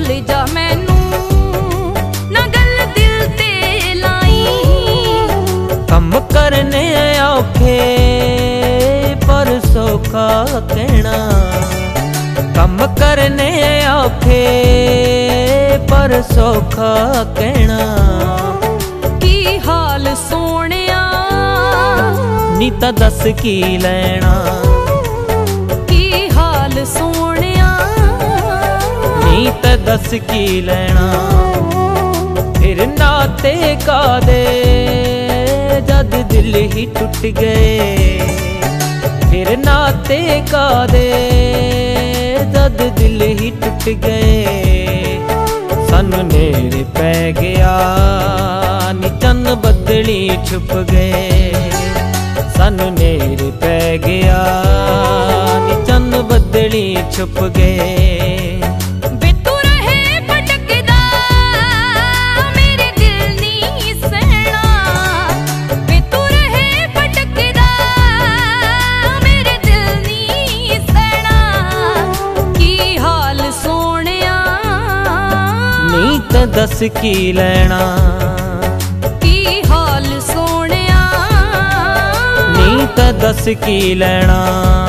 भुल जा मैनू ना गल दिल ते लाई। कम करने औखे पर सौखा कहना, कम करने औखे पर सौखा कहना। की हाल सोहणिया नी तां दस की लैना, की हाल सोहणिया नी तां दस की लैना। फिर नाते कादे जद दिल ही टुट गए, फिर नाते कादे जद दिल ही टुट गए। सानू नेड़े पै गया नी चन्न बदली छुप गए, सानू नेड़े पै गया नी चन्न बदली छुप गए। दस की लैना, की हाल सोहणिया नी तां दस की लैना।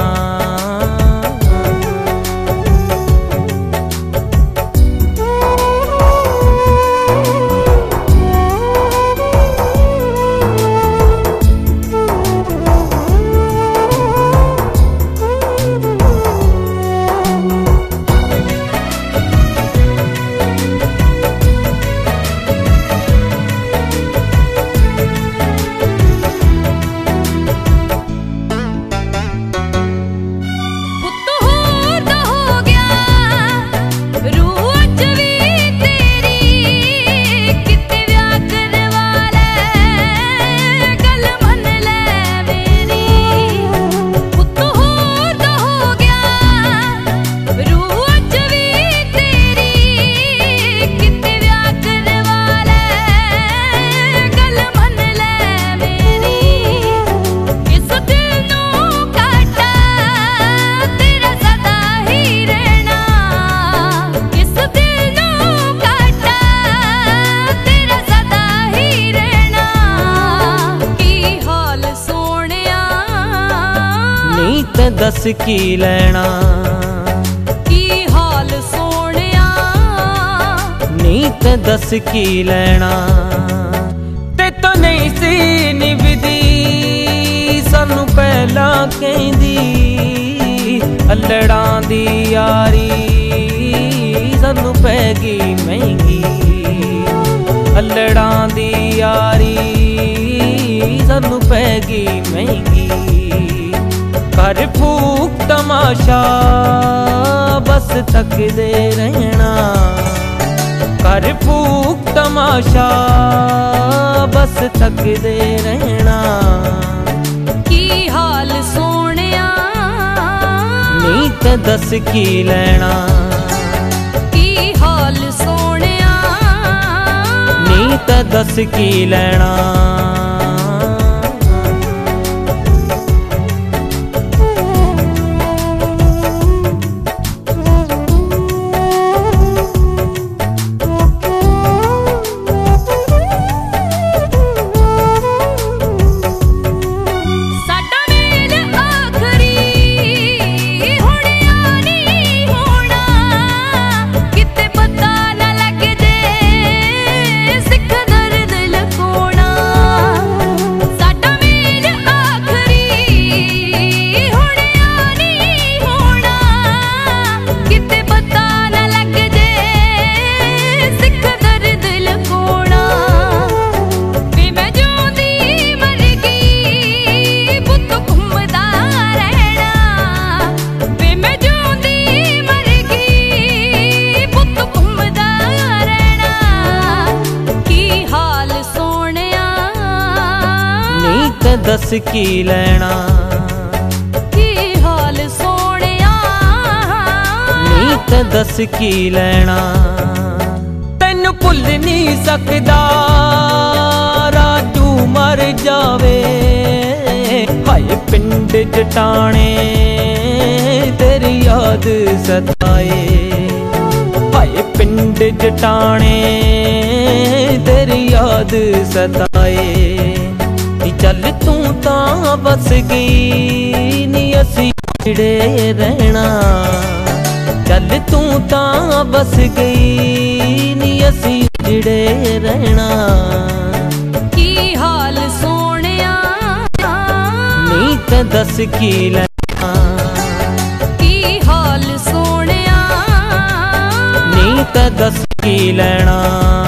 दस की लैना, की हाल सोहणिया नी तां दस की लैना। ते तो नहीं सी निभदी सानू पहला कहंदी, अल्लड़ां दी यारी सानू पै गई महंगी, अल्लड़ां दी यारी सानू पै गई महंगी। कर फूक तमाशा बस तकदे रहना, कर फूक तमाशा बस तकदे रहना। की हाल सोहणिया नी तां दस की लैना, की हाल सोहणिया नी तां दस की लैना। दस की लैना, की हाल सोहणिया नी तां दस की लैना। तैनू भुल नहीं सकदा राजू मर जावे, हाय पिंड जटाने तेरी याद सताए, हाय पिंड पिंड जटाने तेरी याद सताए। नी चल तू तां बस गई नी असी जिड़े रहना। चल तू तां बस गई नी असी जिड़े रहना। की हाल सोहणिया नी ते दस की लैना। की हाल सोहणिया नी ते दस की लैना।